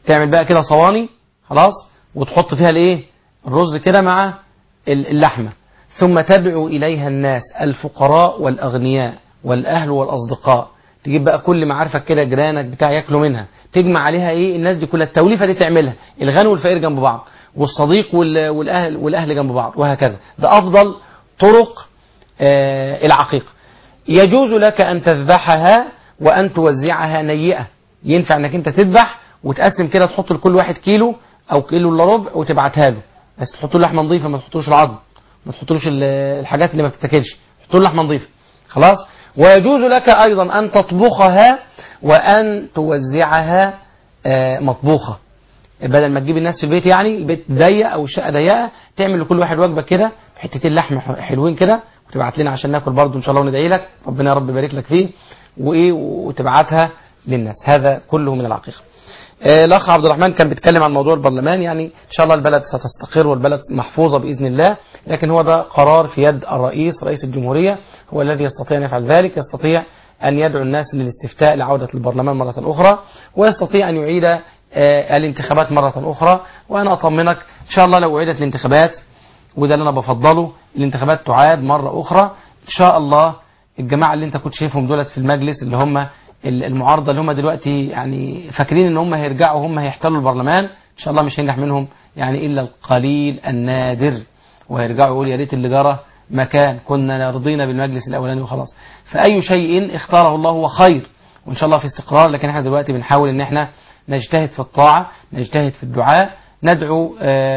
تعمل بقى كده صواني خلاص، وتحط فيها الايه، الرز كده مع اللحمة، ثم تدعو إليها الناس الفقراء والأغنياء والأهل والأصدقاء، تجيب بقى كل معارفك كده جيرانك بتاع ياكلوا منها، تجمع عليها ايه الناس دي كلها، التوليفة دي تعملها، الغني والفقير جنب بعض، والصديق والأهل جنب بعض، وهكذا. ده أفضل طرق العقيقة. يجوز لك أن تذبحها وأن توزعها نيئة، ينفع أنك أنت تذبح وتقسم كده، تحط لكل واحد كيلو أو كيلو إلا ربع وتبعتها له، بس تحط له لحمة نظيفة، ما تحطلوش العظم، ما تحطلوش الحاجات اللي ما بتتاكلش، تحط له لحمة نظيفة خلاص. ويجوز لك أيضا أن تطبخها وأن توزعها مطبوخة، بدل ما تجيب الناس في البيت، يعني البيت ضيق أو الشقة ضيقة، تعمل لكل واحد وجبة كده بحتتين لحمة حلوين كده، وتبعت لنا عشان ناكل برضه إن شاء الله، وندعي لك ربنا يا رب يبارك لك فيه، وإيه وتبعتها للناس. هذا كله من العقيقة. الأخ عبد الرحمن كان بيتكلم عن موضوع البرلمان، يعني إن شاء الله البلد ستستقر والبلد محفوظة بإذن الله، لكن هو ده قرار في يد رئيس الجمهورية، هو الذي يستطيع أن يفعل ذلك، يستطيع أن يدعو الناس للاستفتاء لعودة البرلمان مرة أخرى، ويستطيع أن يعيد الانتخابات مرة أخرى. وأنا أطمنك إن شاء الله لو أعيدت الانتخابات، وده اللي أنا بفضله، الانتخابات تعاد مرة أخرى إن شاء الله. الجماعة اللي أنت كنت شايفهم دولت في المجلس، اللي هم المعارضة، اللي هم دلوقتي يعني فاكرين ان هم هيرجعوا، هم هيحتلوا البرلمان، ان شاء الله مش هينجح منهم يعني الا القليل النادر، وهيرجعوا يقول يا ريت اللي جرى مكان، كنا رضينا بالمجلس الاولاني وخلاص. فاي شيء اختاره الله هو خير، وان شاء الله في استقرار. لكن احنا دلوقتي بنحاول ان احنا نجتهد في الطاعة، نجتهد في الدعاء، ندعو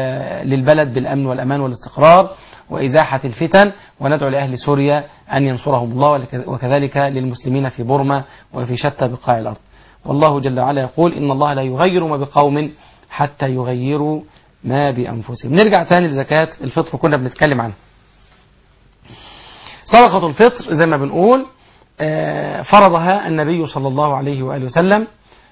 للبلد بالامن والامان والاستقرار وإزاحة الفتن، وندعو لأهل سوريا أن ينصرهم الله، وكذلك للمسلمين في بورما وفي شتى بقاع الأرض. والله جل وعلا يقول إن الله لا يغير ما بقوم حتى يغيروا ما بأنفسهم. نرجع تاني لزكاة الفطر، كنا بنتكلم عنها. صدقة الفطر زي ما بنقول فرضها النبي صلى الله عليه وآله وسلم،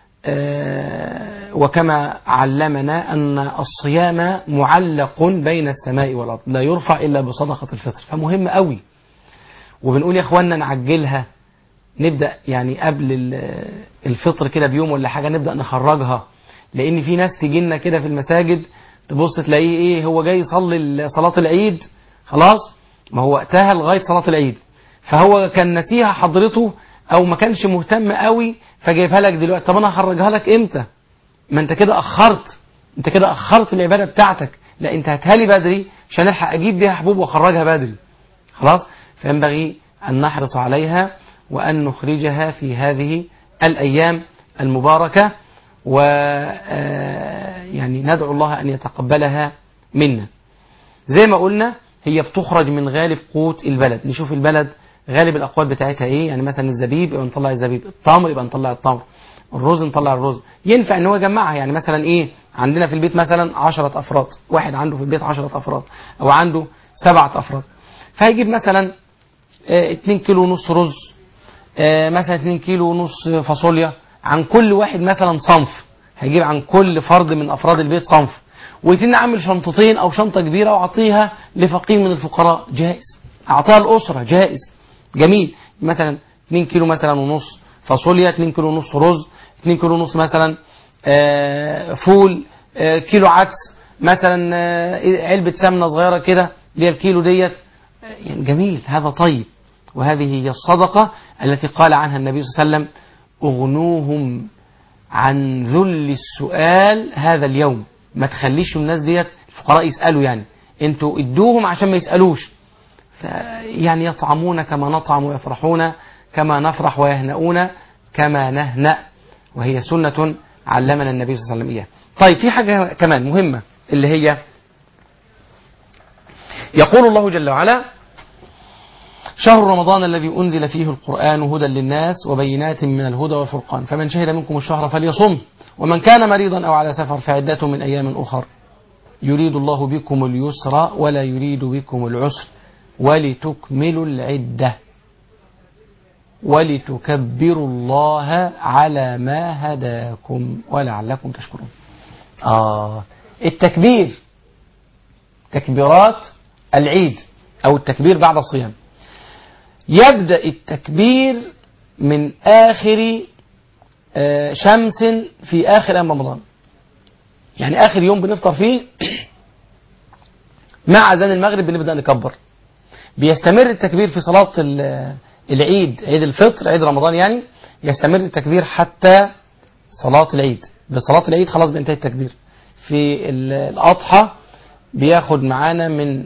وكما علمنا أن الصيام معلق بين السماء والأرض، لا يرفع إلا بصدقة الفطر، فمهم قوي. وبنقول يا أخوانا نعجلها، نبدأ يعني قبل الفطر كده بيوم ولا حاجة نبدأ نخرجها، لأن في ناس تيجي لنا كده في المساجد تبص تلاقيه إيه، هو جاي يصلي صلاة العيد خلاص، ما هو وقتها لغاية صلاة العيد، فهو كان نسيها حضرته أو ما كانش مهتم قوي، فجايبها لك دلوقتي. طب أنا هخرجها لك إمتى؟ ما أنت كده أخرت، أنت كده أخرت العبادة بتاعتك. لا، أنت هاتها بدري عشان ألحق أجيب بيها حبوب وأخرجها بدري خلاص. فينبغي أن نحرص عليها وأن نخرجها في هذه الأيام المباركة، ويعني ندعو الله أن يتقبلها منا. زي ما قلنا هي بتخرج من غالب قوت البلد، نشوف البلد غالب الأقوات بتاعتها إيه، يعني مثلا الزبيب يبقى نطلع الزبيب، التمر يبقى نطلع التمر، الرز نطلع الرز. ينفع ان هو يجمعها، يعني مثلا ايه، عندنا في البيت مثلا 10 أفراد، واحد عنده في البيت 10 أفراد او عنده 7 أفراد، فهيجيب مثلا 2 كيلو ونص رز، مثلا 2 كيلو ونص فاصوليا، عن كل واحد مثلا صنف، هيجيب عن كل فرد من أفراد البيت صنف، ويتن عامل شنطتين او شنطة كبيرة واعطيها لفقير من الفقراء، جائز. اعطيها الأسرة، جائز، جميل. مثلا 2 كيلو مثلا ونص فاصوليا، 2 كيلو ونص رز، 2 كيلو ونص مثلا فول، كيلو عدس مثلا، علبة سمنة صغيرة كده اللي هي الكيلو ديت، يعني جميل، هذا طيب. وهذه هي الصدقة التي قال عنها النبي صلى الله عليه وسلم اغنوهم عن ذل السؤال هذا اليوم. ما تخليش الناس ديت الفقراء يسألوا، يعني انتوا ادوهم عشان ما يسألوش، يعني يطعمون كما نطعم ويفرحون كما نفرح ويهنؤون كما نهنأ، وهي سنة علمنا النبي صلى الله عليه وسلم إياها. طيب في حاجة كمان مهمة، اللي هي يقول الله جل وعلا شهر رمضان الذي أنزل فيه القرآن هدى للناس وبينات من الهدى والفرقان فمن شهد منكم الشهر فليصم ومن كان مريضا أو على سفر فعدة من أيام أخر يريد الله بكم اليسر ولا يريد بكم العسر ولتكملوا العدة ولتكبروا الله على ما هداكم ولعلكم تشكرون. التكبير، تكبيرات العيد أو التكبير بعد الصيام، يبدأ التكبير من آخر شمس في آخر أيام رمضان، يعني آخر يوم بنفطر فيه مع أذان المغرب بنبدأ نكبر. بيستمر التكبير في صلاة العيد، عيد الفطر، عيد رمضان يعني، يستمر التكبير حتى صلاة العيد. بصلاة العيد خلاص بينتهي التكبير. في الأضحى بياخد معانا من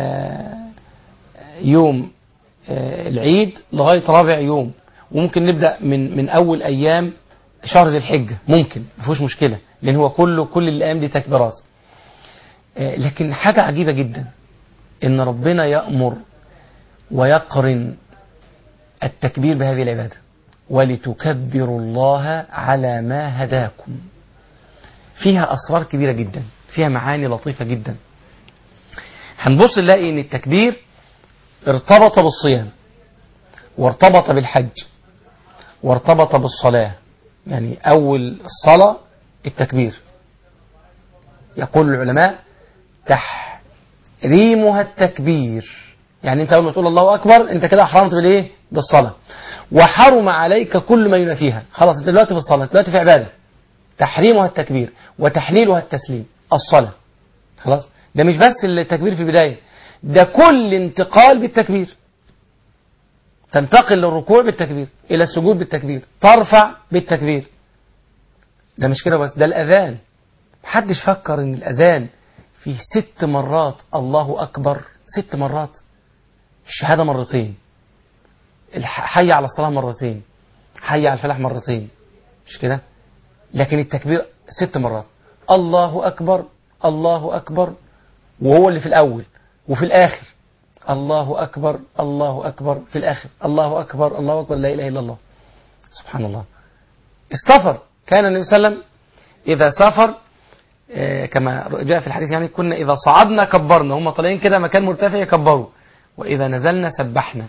يوم العيد لغاية رابع يوم، وممكن نبدأ من أول أيام شهر ذي الحجة، ممكن مفيش مشكلة، لأن هو كل الأيام دي تكبيرات. لكن حاجة عجيبة جدا إن ربنا يأمر ويقرن التكبير بهذه العبادة، ولتكبروا الله على ما هداكم. فيها أسرار كبيرة جدا، فيها معاني لطيفة جدا. هنبص نلاقي إن التكبير ارتبط بالصيام، وارتبط بالحج، وارتبط بالصلاة. يعني أول الصلاة التكبير، يقول العلماء تحريمها التكبير. يعني أنت أول ما تقول الله أكبر أنت كده أحرمت بالإيه؟ بالصلاة، وحرم عليك كل ما ينافيها. خلاص أنت دلوقتي في الصلاة، دلوقتي في عبادة. تحريمها التكبير وتحليلها التسليم، الصلاة. خلاص، ده مش بس التكبير في البداية، ده كل انتقال بالتكبير. تنتقل للركوع بالتكبير، إلى السجود بالتكبير، ترفع بالتكبير. ده مش كده بس، ده الأذان. محدش فكر إن الأذان فيه 6 مرات الله أكبر، 6 مرات. الشهادة مرتين، حي على الصلاة مرتين، حي على الفلاح مرتين، مش كده؟ لكن التكبير 6 مرات. الله أكبر، الله أكبر، وهو اللي في الأول وفي الآخر. الله أكبر، الله أكبر، في الآخر الله أكبر، الله أكبر، لا إله إلا الله. سبحان الله. السفر، كان النبي صلى الله عليه وسلم إذا سافر كما جاء في الحديث، يعني كنا إذا صعدنا كبرنا، هم طالعين كده مكان مرتفع يكبروا، وإذا نزلنا سبحنا.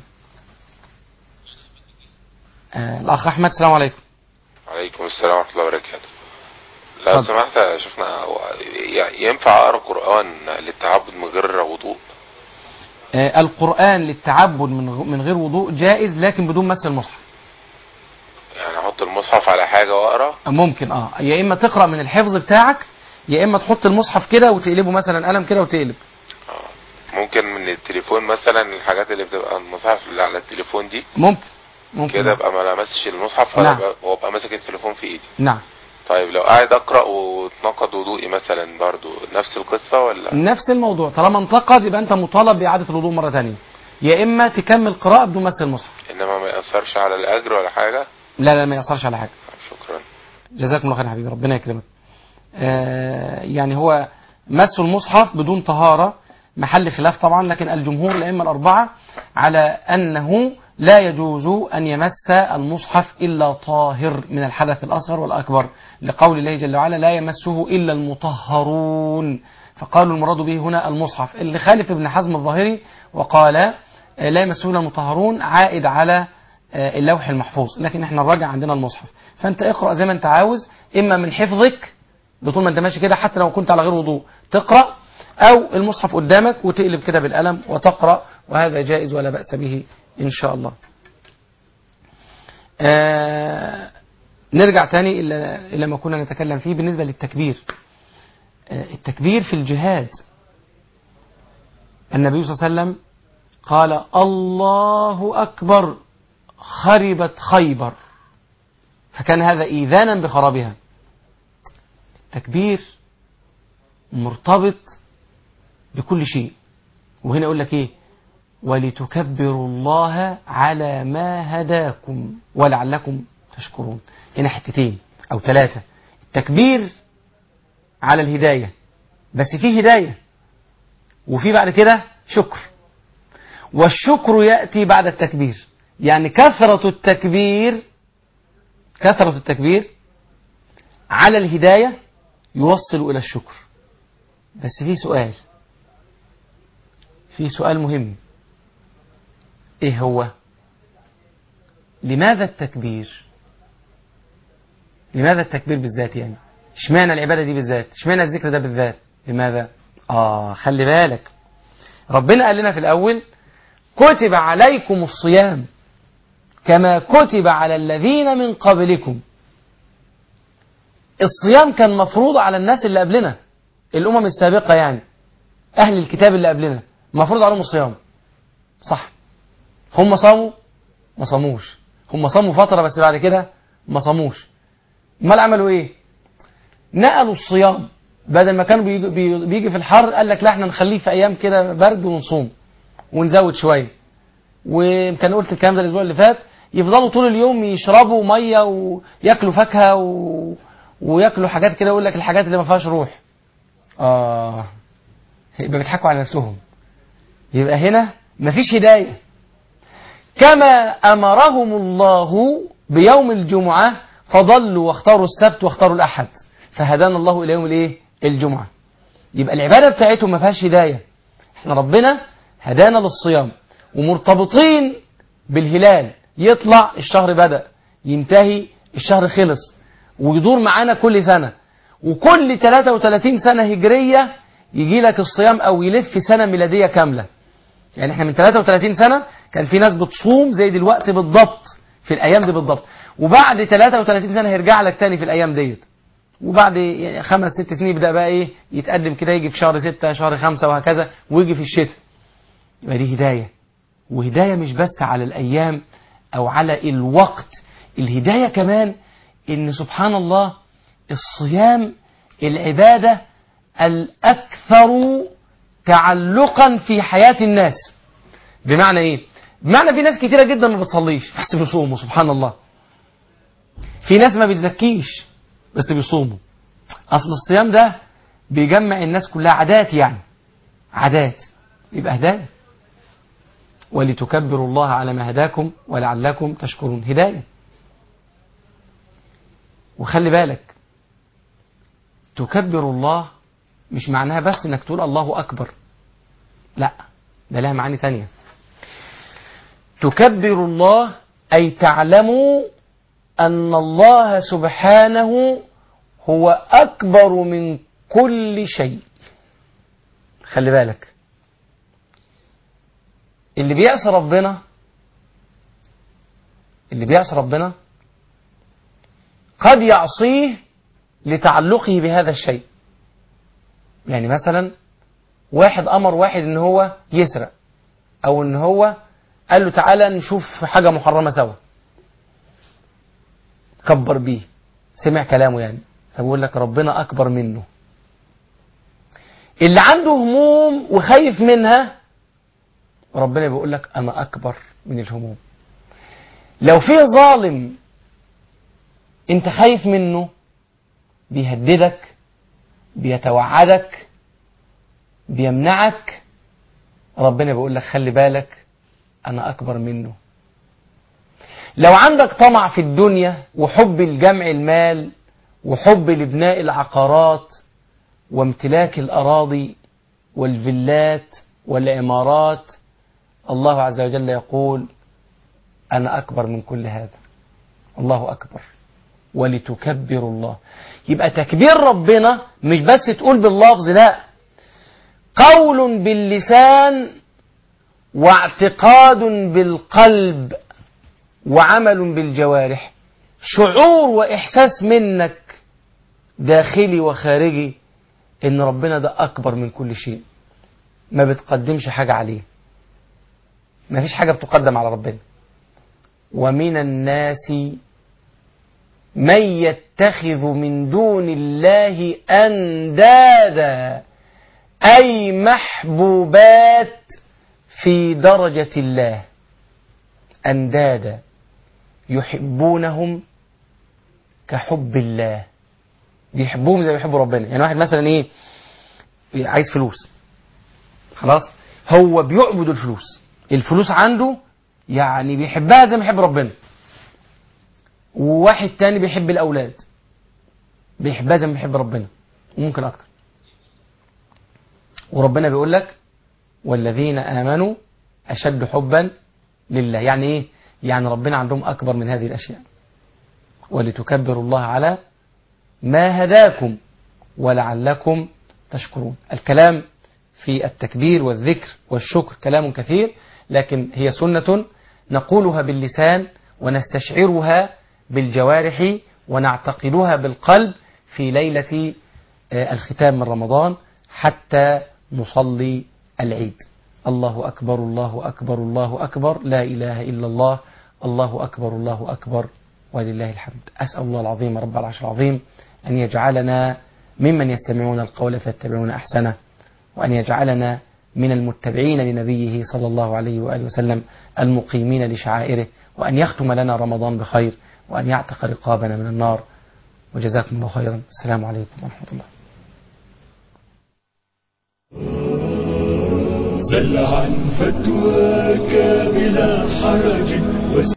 الأخ أحمد، السلام عليكم. وعليكم السلام ورحمة الله وبركاته. لو سمحت يا شيخنا، ينفع أقرأ قرآن للتعبد من غير وضوء؟ القرآن للتعبد من غير وضوء جائز، لكن بدون مس المصحف. يعني أحط المصحف على حاجة وأقرأ؟ ممكن يا إما تقرأ من الحفظ بتاعك، يا إما تحط المصحف كده وتقلبه مثلا قلم كده وتقلب. ممكن من التليفون مثلا، الحاجات اللي بتبقى المصحف اللي على التليفون دي ممكن كده ابقى ما لمسش المصحف، نعم. وابقى ماسك التليفون في ايدي. نعم. طيب لو قاعد اقرا واتنقض وضوئي مثلا، برضو نفس القصه ولا؟ نفس الموضوع، طالما انتقد يبقى انت مطالب باعاده الوضوء مره ثانيه، يا اما تكمل قراءه بدون مس المصحف. انما ما ياثرش على الاجر ولا حاجه؟ لا ما ياثرش على حاجه. شكرا، جزاكم الله خير حبيبي، ربنا يكرمك. يعني هو مس المصحف بدون طهاره محل خلاف طبعا، لكن الجمهور الائمه الاربعه على انه لا يجوز أن يمس المصحف إلا طاهر من الحدث الأصغر والأكبر، لقول الله جل وعلا لا يمسه إلا المطهرون، فقالوا المراد به هنا المصحف. اللي خالف ابن حزم الظاهري وقال لا يمسه إلا المطهرون عائد على اللوح المحفوظ، لكن احنا الراجع عندنا المصحف. فأنت اقرأ زي ما أنت عاوز، إما من حفظك بطول ما أنت ماشي كده، حتى لو كنت على غير وضوء تقرأ، أو المصحف قدامك وتقلب كده بالقلم وتقرأ، وهذا جائز ولا بأس به إن شاء الله. نرجع تاني إلى ما كنا نتكلم فيه بالنسبة للتكبير. التكبير في الجهاد، النبي صلى الله عليه وسلم قال الله أكبر خربت خيبر، فكان هذا إيذانا بخرابها. التكبير مرتبط بكل شيء، وهنا يقول لك إيه؟ ولتكبروا الله على ما هداكم ولعلكم تشكرون. هنا حتتين أو 3. التكبير على الهداية، بس فيه هداية وفي بعد كده شكر، والشكر يأتي بعد التكبير. يعني كثرة التكبير على الهداية يوصل إلى الشكر. بس في سؤال مهم، ايه هو؟ لماذا التكبير بالذات؟ يعني اشمعنى العبادة دي بالذات؟ اشمعنى الذكر ده بالذات؟ لماذا؟ خلي بالك، ربنا قال لنا في الأول كتب عليكم الصيام كما كتب على الذين من قبلكم الصيام كان مفروض على الناس اللي قبلنا، الأمم السابقة يعني، أهل الكتاب اللي قبلنا مفروض عليهم الصيام، صح؟ هم صاموا؟ ما صاموش. هم صاموا فترة بس بعد كده ما صاموش. امال عملوا ايه؟ نقلوا الصيام، بدل ما كانوا بيجي في الحر قال لك لا احنا نخليه في ايام كده برد ونصوم ونزود شويه. وكان قلت الكلام ده الاسبوع اللي فات، يفضلوا طول اليوم يشربوا ميه وياكلوا فاكهه وياكلوا حاجات كده، يقول لك الحاجات اللي ما فيهاش روح. يبقى بيضحكوا على نفسهم. يبقى هنا مفيش هدايه. كما امرهم الله بيوم الجمعه فضلوا واختاروا السبت واختاروا الاحد، فهدانا الله الى يوم الايه؟ الجمعه. يبقى العباده بتاعتهم ما فيهاش هدايه. احنا ربنا هدانا للصيام ومرتبطين بالهلال، يطلع الشهر بدأ، ينتهي الشهر خلص، ويدور معانا كل سنه، وكل 33 سنه هجريه يجي لك الصيام او يلف سنه ميلاديه كامله. يعني احنا من 33 سنه كان في ناس بتصوم زي دلوقتي بالضبط في الايام دي بالضبط، وبعد 33 سنه هيرجع لك تاني في الايام ديت، وبعد 5-6 سنين يبدا بقى ايه؟ يتقدم كده، يجي في شهر 6 شهر 5 وهكذا، ويجي في الشتاء. يبقى دي هدايه، وهدايه مش بس على الايام او على الوقت، الهدايه كمان ان سبحان الله الصيام العباده الاكثر تعلقا في حياه الناس. بمعنى ايه؟ بمعنى في ناس كتيره جدا ما بتصليش بس بيصوموا، سبحان الله. في ناس ما بتزكيش بس بيصوموا. اصل الصيام ده بيجمع الناس كلها، عادات يعني، عادات، يبقى هدايه. ولتكبروا الله على ما هداكم ولعلكم تشكرون، هدايه. وخلي بالك، تكبر الله مش معناها بس انك تقول الله اكبر، لا، ده لها معاني تانية. تكبر الله اي تعلموا ان الله سبحانه هو اكبر من كل شيء. خلي بالك، اللي بيعصي ربنا قد يعصيه لتعلقه بهذا الشيء. يعني مثلا واحد امر واحد ان هو يسرق، او ان هو قال له تعالى نشوف حاجة محرمة سوا، كبر بيه، سمع كلامه يعني، فبقول لك ربنا اكبر منه. اللي عنده هموم وخايف منها، ربنا بيقول لك انا اكبر من الهموم. لو في ظالم انت خايف منه، بيهددك، بيتوعدك، بيمنعك، ربنا بيقول لك خلي بالك انا اكبر منه. لو عندك طمع في الدنيا وحب الجمع المال وحب لبناء العقارات وامتلاك الأراضي والفيلات والعمارات، الله عز وجل يقول أنا أكبر من كل هذا. الله أكبر ولتكبروا الله. يبقى تكبير ربنا مش بس تقول باللفظ، لا، قول باللسان واعتقاد بالقلب وعمل بالجوارح، شعور وإحساس منك داخلي وخارجي إن ربنا ده أكبر من كل شيء، ما بتقدمش حاجة عليه، ما فيش حاجة بتقدم على ربنا. ومن الناس من يتخذ من دون الله أندادا أي محبوبات في درجة الله، أندادا يحبونهم كحب الله، بيحبوهم زي ما بيحبوا ربنا. يعني واحد مثلا ايه، عايز فلوس، خلاص هو بيعبد الفلوس عنده يعني بيحبها زي ما يحب ربنا. وواحد تاني بيحب الأولاد، بيحبها زي ما بيحب ربنا وممكن أكتر. وربنا بيقول لك والذين آمنوا أشد حبا لله. يعني إيه؟ يعني ربنا عندهم أكبر من هذه الأشياء. ولتكبروا الله على ما هداكم ولعلكم تشكرون. الكلام في التكبير والذكر والشكر كلام كثير، لكن هي سنة نقولها باللسان ونستشعرها بالجوارح ونعتقدها بالقلب في ليلة الختام من رمضان حتى نصلي العيد. الله أكبر الله أكبر الله أكبر، لا إله إلا الله، الله أكبر الله أكبر، ولله الحمد. أسأل الله العظيم رب العرش العظيم أن يجعلنا ممن يستمعون القول فيتبعون أحسنه، وأن يجعلنا من المتبعين لنبيه صلى الله عليه وآله وسلم المقيمين لشعائره، وأن يختم لنا رمضان بخير، وأن يعتق رقابنا من النار. وجزاكم الله خيرا. السلام عليكم ورحمة الله. سل عن فتواك بلا حرج